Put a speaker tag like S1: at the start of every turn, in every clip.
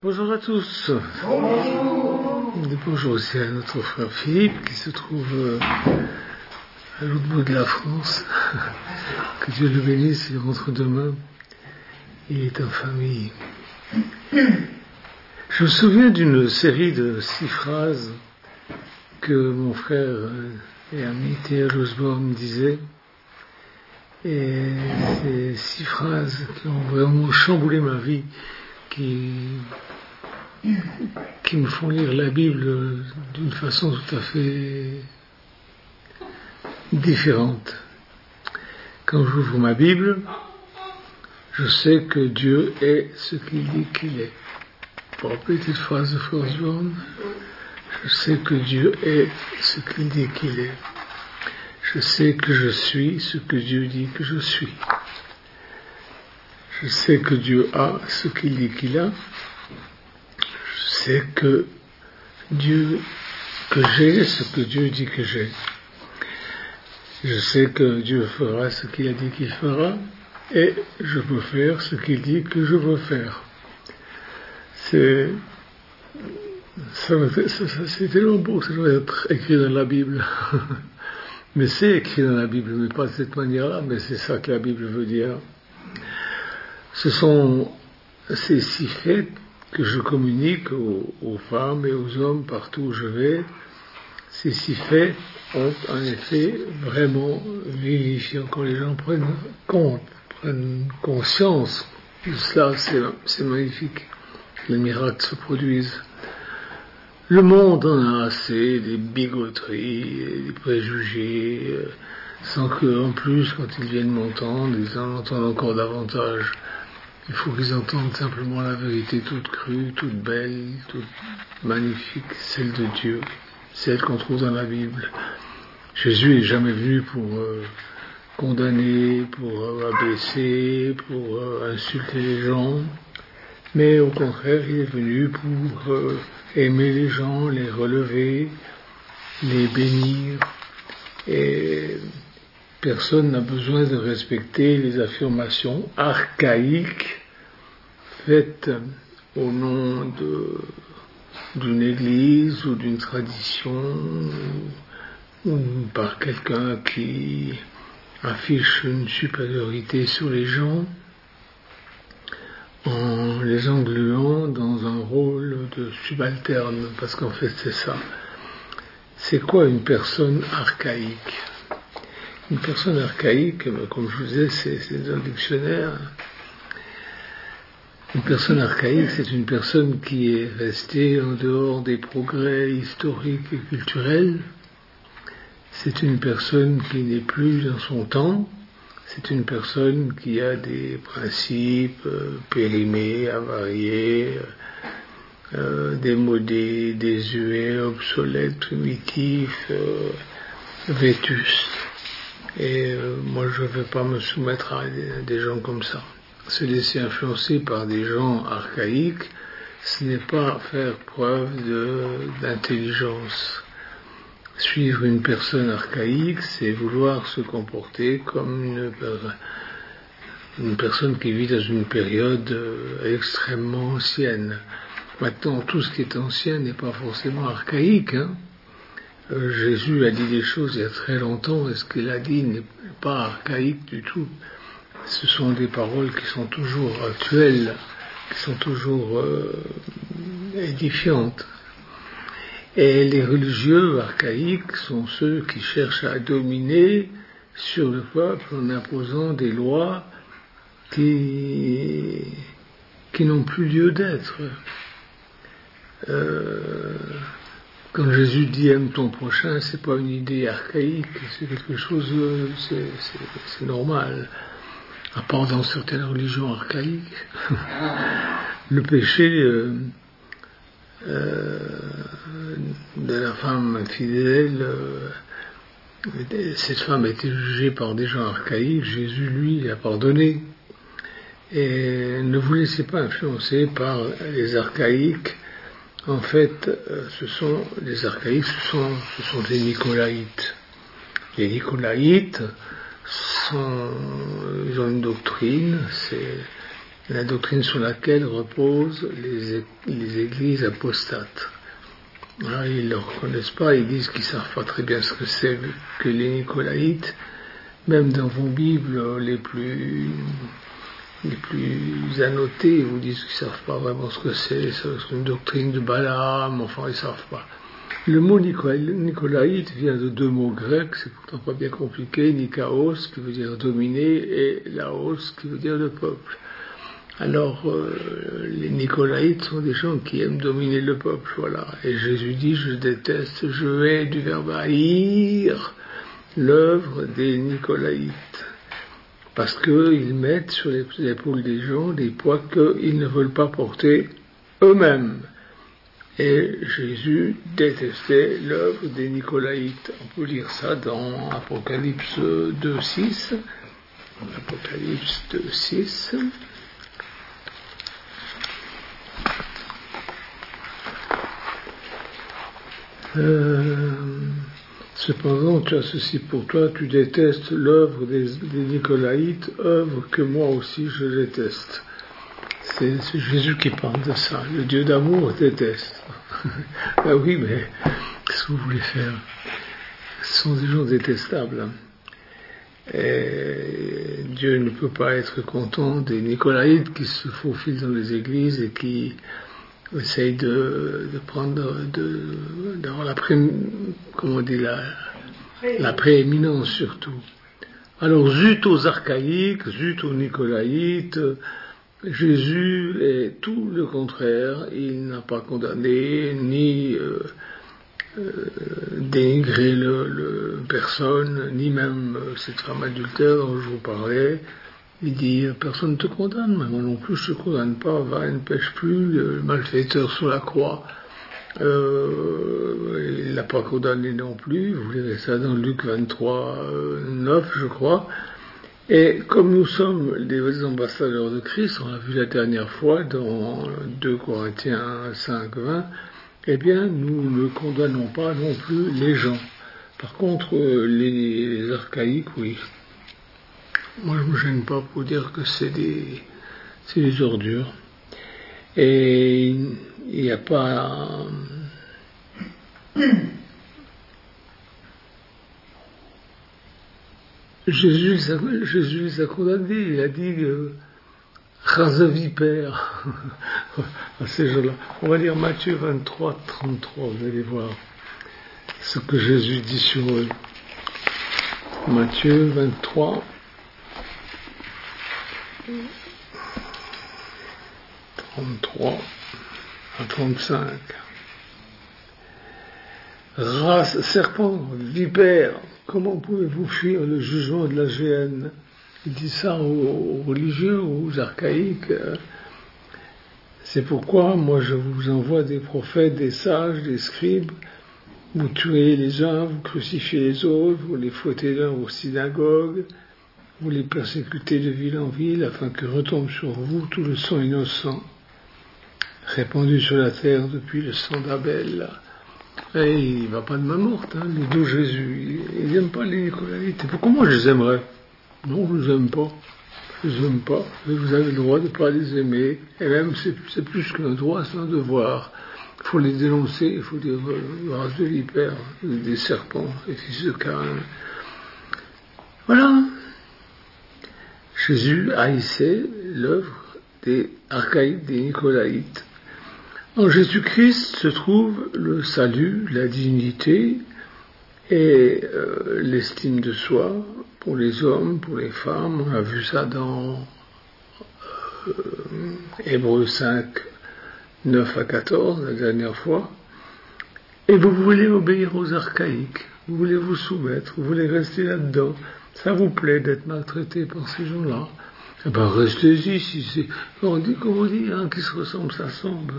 S1: Bonjour à tous. Bonjour. Bonjour aussi à notre frère Philippe qui se trouve à l'autre bout de la France. Que Dieu le bénisse, il rentre demain. Il est en famille. Je me souviens d'une série de 6 phrases que mon frère et ami T.L. Osborne disait. Et ces 6 phrases qui ont vraiment chamboulé ma vie, qui me font lire la Bible d'une façon tout à fait différente. Quand j'ouvre ma Bible, je sais que Dieu est ce qu'il dit qu'il est. Pour rappeler cette phrase de Osborne, je sais que Dieu est ce qu'il dit qu'il est. Je sais que je suis ce que Dieu dit que je suis. Je sais que Dieu a ce qu'il dit qu'il a. Je sais que j'ai ce que Dieu dit que j'ai. Je sais que Dieu fera ce qu'il a dit qu'il fera, et je peux faire ce qu'il dit que je veux faire. C'est tellement beau, ça doit être écrit dans la Bible. Mais c'est écrit dans la Bible, mais pas de cette manière-là, mais c'est ça que la Bible veut dire. Ce sont ces 6 faits que je communique aux femmes et aux hommes partout où je vais. Ces 6 faits ont un effet vraiment vivifiant. Quand les gens prennent conscience de cela, c'est magnifique. Les miracles se produisent. Le monde en a assez des bigoteries, des préjugés, sans que, en plus, quand ils viennent m'entendre, ils en entendent encore davantage. Il faut qu'ils entendent simplement la vérité toute crue, toute belle, toute magnifique, celle de Dieu, celle qu'on trouve dans la Bible. Jésus n'est jamais venu pour condamner, pour abaisser, pour insulter les gens, mais au contraire, il est venu pour aimer les gens, les relever, les bénir, et personne n'a besoin de respecter les affirmations archaïques faites au nom d'une église ou d'une tradition ou par quelqu'un qui affiche une supériorité sur les gens en les engluant dans un rôle de subalterne, parce qu'en fait c'est ça. C'est quoi une personne archaïque ? Une personne archaïque, comme je vous disais, c'est dans le dictionnaire. Une personne archaïque, c'est une personne qui est restée en dehors des progrès historiques et culturels. C'est une personne qui n'est plus dans son temps. C'est une personne qui a des principes périmés, avariés, démodés, désuets, obsolètes, primitifs, vétustes. Et moi, je ne vais pas me soumettre à des gens comme ça. Se laisser influencer par des gens archaïques, ce n'est pas faire preuve d'intelligence. Suivre une personne archaïque, c'est vouloir se comporter comme une personne qui vit dans une période extrêmement ancienne. Maintenant, tout ce qui est ancien n'est pas forcément archaïque, hein. Jésus a dit des choses il y a très longtemps, et ce qu'il a dit n'est pas archaïque du tout. Ce sont des paroles qui sont toujours actuelles, qui sont toujours édifiantes. Et les religieux archaïques sont ceux qui cherchent à dominer sur le peuple en imposant des lois qui n'ont plus lieu d'être. Quand Jésus dit aime ton prochain, c'est pas une idée archaïque, c'est quelque chose, c'est normal. À part dans certaines religions archaïques, le péché de la femme infidèle, cette femme a été jugée par des gens archaïques. Jésus, lui, a pardonné. Et ne vous laissez pas influencer par les archaïques. En fait, les archaïques, ce sont des nicolaïtes. Les nicolaïtes ils ont une doctrine, c'est la doctrine sur laquelle reposent les églises apostates. Alors, ils ne le reconnaissent pas, ils disent qu'ils ne savent pas très bien ce que c'est que les Nicolaïtes. Même dans vos Bibles les plus annotées, ils vous disent qu'ils ne savent pas vraiment ce que c'est une doctrine de Balaam, enfin ils ne savent pas. Le mot Nicolaïte vient de deux mots grecs, c'est pourtant pas bien compliqué, Nikaos qui veut dire dominer et Laos qui veut dire le peuple. Alors les Nicolaïtes sont des gens qui aiment dominer le peuple, voilà. Et Jésus dit, je déteste, je hais du verbe haïr l'œuvre des Nicolaïtes. Parce qu'ils mettent sur les épaules des gens des poids qu'ils ne veulent pas porter eux-mêmes. Et Jésus détestait l'œuvre des Nicolaïtes. On peut lire ça dans Apocalypse 2.6. Apocalypse 2.6. Cependant, tu as ceci pour toi, tu détestes l'œuvre des Nicolaïtes, œuvre que moi aussi je déteste. C'est Jésus qui parle de ça. Le Dieu d'amour déteste. Ben oui, mais qu'est-ce que vous voulez faire? Ce sont des gens détestables. Et Dieu ne peut pas être content des Nicolaïtes qui se faufilent dans les églises et qui essayent d'avoir la prééminence surtout. Alors, zut aux archaïques, zut aux Nicolaïtes, Jésus est tout le contraire, il n'a pas condamné ni dénigré personne, ni même cette femme adultère dont je vous parlais. Il dit, personne ne te condamne, mais moi non plus je ne te condamne pas, va et ne pêche plus, le malfaiteur sur la croix. Il ne l'a pas condamné non plus, vous verrez ça dans Luc 23, 9 je crois. Et comme nous sommes des ambassadeurs de Christ, on l'a vu la dernière fois dans 2 Corinthiens 5, 20, eh bien nous ne condamnons pas non plus les gens. Par contre, les archaïques, oui. Moi je ne me gêne pas pour dire que c'est des ordures. Et il n'y a pas... Jésus les a condamnés, il a dit race vipère à ces gens-là. On va lire Matthieu 23, 33, vous allez voir ce que Jésus dit sur eux. Matthieu 23, 33 à 35. Race, serpent, vipère, comment pouvez-vous fuir le jugement de la géhenne? Il dit ça aux religieux, aux archaïques. C'est pourquoi moi je vous envoie des prophètes, des sages, des scribes. Vous tuez les uns, vous crucifiez les autres, vous les fouettez dans vos synagogues, vous les persécutez de ville en ville, afin que retombe sur vous tout le sang innocent, répandu sur la terre depuis le sang d'Abel. Et il ne va pas de main morte, le doux Jésus. Il n'aime pas les Nicolaïtes. Comment je les aimerais? Non, je ne les aime pas. Je ne les aime pas. Mais vous avez le droit de ne pas les aimer. Et même, c'est plus qu'un droit, c'est un devoir. Il faut les dénoncer, il faut dire race de vipères, des serpents, des fils de Caïn. Voilà. Jésus haïssait l'œuvre des archaïques, des Nicolaïtes. En Jésus-Christ se trouve le salut, la dignité et l'estime de soi pour les hommes, pour les femmes. On a vu ça dans Hébreux 5, 9 à 14, la dernière fois. Et vous voulez obéir aux archaïques, vous voulez vous soumettre, vous voulez rester là-dedans. Ça vous plaît d'être maltraité par ces gens-là. Eh ben restez-y, si c'est... Comme on dit, qui se ressemble s'assemble.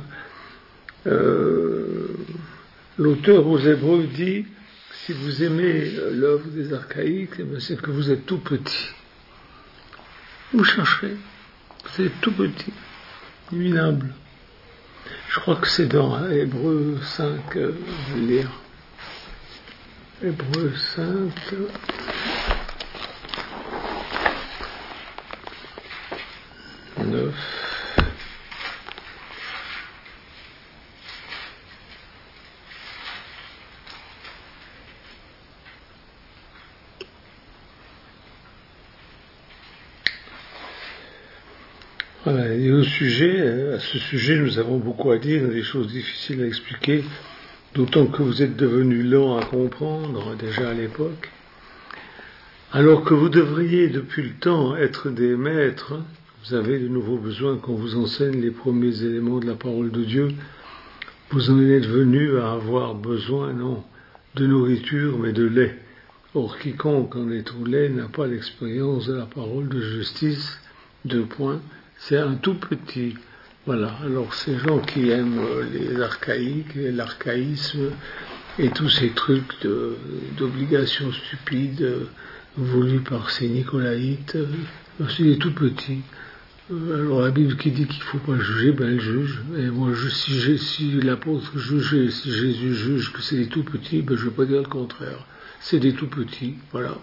S1: L'auteur aux Hébreux dit, si vous aimez l'œuvre des archaïques, eh bien, c'est que vous êtes tout petit. Vous chercherez, vous êtes tout petit, minable. Je crois que c'est dans Hébreux 5, je vais lire. Hébreux 5. 39. Voilà, et à ce sujet, nous avons beaucoup à dire, des choses difficiles à expliquer, d'autant que vous êtes devenus lents à comprendre, déjà à l'époque, alors que vous devriez depuis le temps être des maîtres. Vous avez de nouveau besoin qu'on vous enseigne les premiers éléments de la parole de Dieu. Vous en êtes venus à avoir besoin, non, de nourriture, mais de lait. Or, quiconque en est au lait n'a pas l'expérience de la parole de justice. 2 points. C'est un tout petit. Voilà. Alors, ces gens qui aiment les archaïques, et l'archaïsme, et tous ces trucs d'obligations stupides voulus par ces Nicolaïtes, c'est des tout petits. Alors la Bible qui dit qu'il ne faut pas juger, ben elle juge. Et moi, si l'apôtre jugeait, si Jésus juge que c'est des tout petits, ben je ne vais pas dire le contraire. C'est des tout petits, voilà.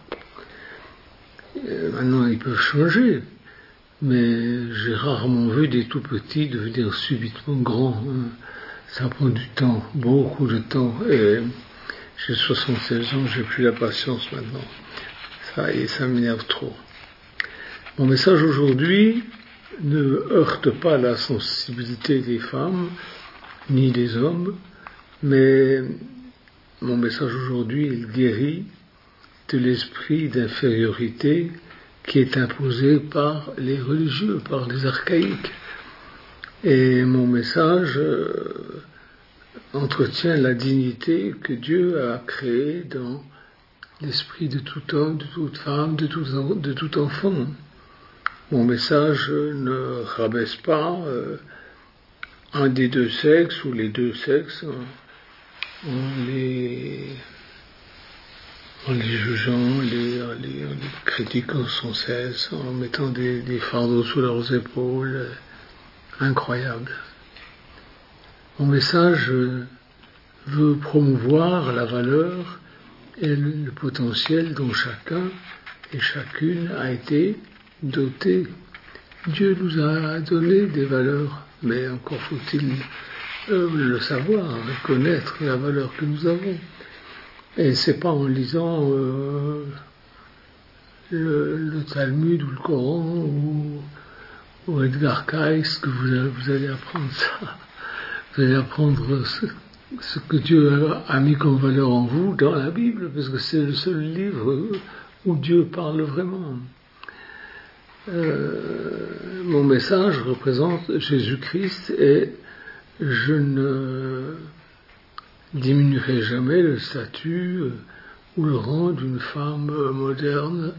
S1: Maintenant, ils peuvent changer. Mais j'ai rarement vu des tout petits devenir subitement grands. Ça prend du temps, beaucoup de temps. Et j'ai 76 ans, j'ai plus la patience maintenant. Ça m'énerve trop. Mon message aujourd'hui ne heurte pas la sensibilité des femmes, ni des hommes, mais mon message aujourd'hui, il guérit de l'esprit d'infériorité qui est imposé par les religieux, par les archaïques. Et mon message entretient la dignité que Dieu a créée dans l'esprit de tout homme, de toute femme, de tout enfant. Mon message ne rabaisse pas un des deux sexes ou les deux sexes en les jugeant, en les critiquant sans cesse, en mettant des fardeaux sous leurs épaules. Incroyable. Mon message veut promouvoir la valeur et le potentiel dont chacun et chacune a été doté. Dieu nous a donné des valeurs, mais encore faut-il le savoir, reconnaître la valeur que nous avons. Et c'est pas en lisant le Talmud ou le Coran ou Edgar Cayce que vous allez apprendre ça. Vous allez apprendre ce que Dieu a mis comme valeur en vous dans la Bible, parce que c'est le seul livre où Dieu parle vraiment. Mon message représente Jésus-Christ et je ne diminuerai jamais le statut ou le rang d'une femme moderne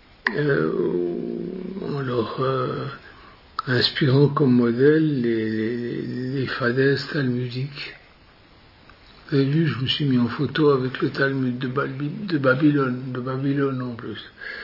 S1: en leur inspirant comme modèle les fadaises talmudiques. Vous avez vu, je me suis mis en photo avec le Talmud de Babylone en plus.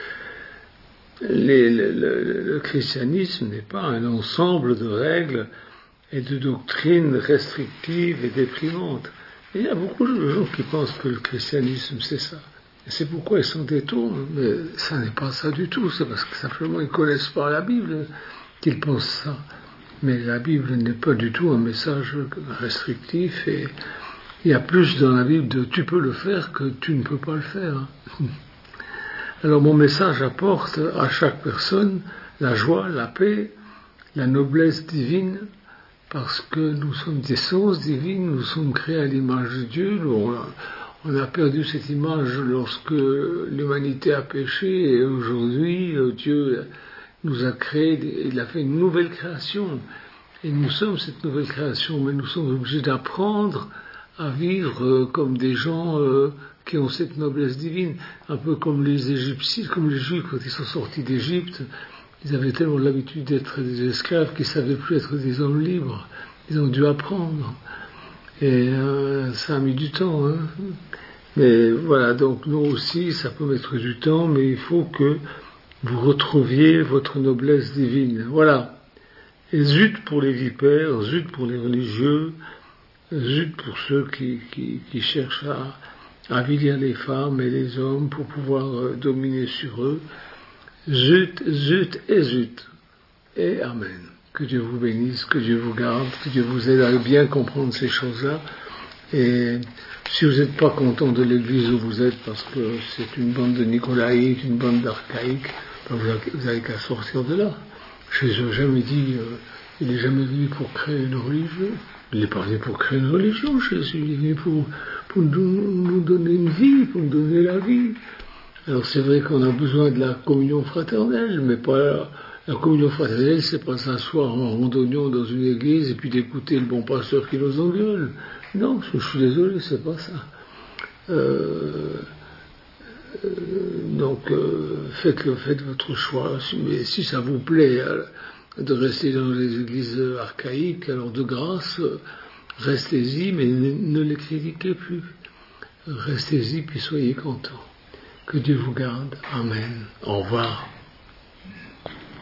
S1: Le christianisme n'est pas un ensemble de règles et de doctrines restrictives et déprimantes. Et il y a beaucoup de gens qui pensent que le christianisme c'est ça. Et c'est pourquoi ils s'en détournent, mais ça n'est pas ça du tout, c'est parce que simplement ils ne connaissent pas la Bible qu'ils pensent ça. Mais la Bible n'est pas du tout un message restrictif et il y a plus dans la Bible de tu peux le faire que tu ne peux pas le faire. Alors mon message apporte à chaque personne la joie, la paix, la noblesse divine, parce que nous sommes d'essence divine, nous sommes créés à l'image de Dieu. On a perdu cette image lorsque l'humanité a péché et aujourd'hui Dieu nous a créé, il a fait une nouvelle création. Et nous sommes cette nouvelle création, mais nous sommes obligés d'apprendre à vivre comme des gens qui ont cette noblesse divine, un peu comme les Égyptiens, comme les Juifs quand ils sont sortis d'Égypte. Ils avaient tellement l'habitude d'être des esclaves qu'ils ne savaient plus être des hommes libres. Ils ont dû apprendre. Et ça a mis du temps. Hein. Mais voilà, donc nous aussi, ça peut mettre du temps, mais il faut que vous retrouviez votre noblesse divine. Voilà. Et zut pour les vipères, zut pour les religieux, zut pour ceux qui cherchent à avilir les femmes et les hommes pour pouvoir dominer sur eux. Zut, zut et zut. Et Amen. Que Dieu vous bénisse, que Dieu vous garde, que Dieu vous aide à bien comprendre ces choses-là. Et si vous n'êtes pas content de l'église où vous êtes, parce que c'est une bande de nicolaïques, une bande d'archaïques, ben vous avez qu'à sortir de là. Jésus n'a jamais dit, il n'est jamais venu pour créer une religion. Il n'est pas venu pour créer une religion, Jésus. Il est venu pour nous donner une vie, pour nous donner la vie. Alors c'est vrai qu'on a besoin de la communion fraternelle, mais pas la communion fraternelle, c'est pas s'asseoir en randonnion dans une église et puis d'écouter le bon pasteur qui nous engueule. Non, je suis désolé, c'est pas ça. Donc faites votre choix. Mais si ça vous plaît de rester dans les églises archaïques, alors de grâce, restez-y, mais ne les critiquez plus. Restez-y, puis soyez contents. Que Dieu vous garde. Amen. Au revoir.